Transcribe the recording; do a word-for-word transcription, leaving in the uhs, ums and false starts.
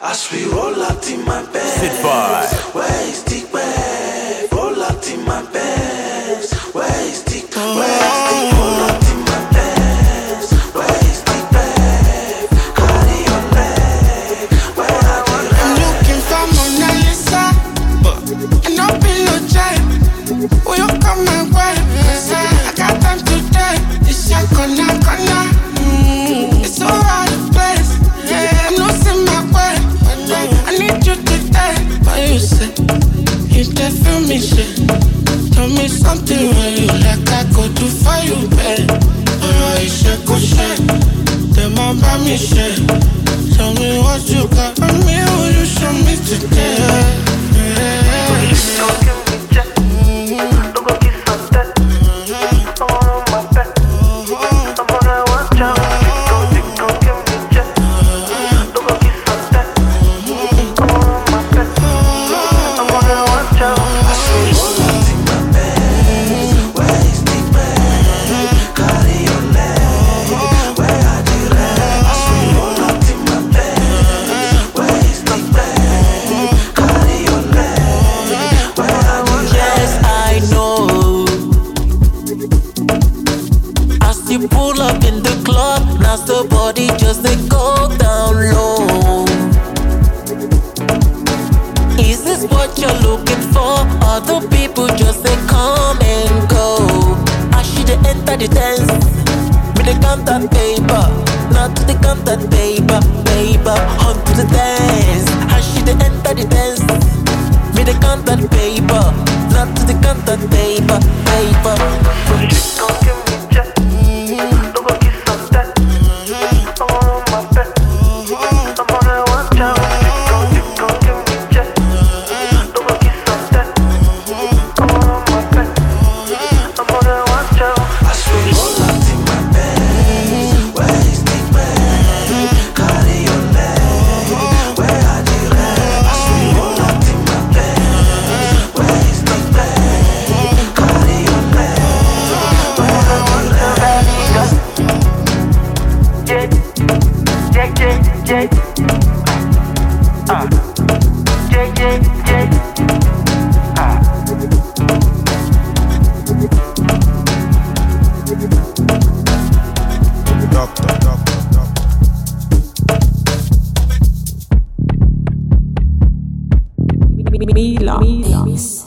As we roll out in my bed, Sit by. Where is the bed? Roll out in my bed. Where is the where is the roll out in my bed? Where is the bed? Carry your leg. Where are the legs? I'm looking for Mona Lisa, but I'm not being no jive. Will you come my way? I got time today. It's your corner, corner. Mm, it's so out of place. Yeah, I'm losing my way. I need you today. What you say? You just feel me shit. Tell me something when you like I go do for you, babe. Oh, you shake, go shake. Then my mommy shake. Tell me what you got for me. Will you show me today? Yeah. You pull up in the club, now the body just they go down low. Is this what you're looking for? Other people just they come and go. I should enter the dance with the contact paper, not to the contact paper, paper onto the dance. I should enter the dance with the contact paper, not to the contact paper, paper. J, uh, J, J, J, uh. Doctor, doctor, doctor. Mila. Mila.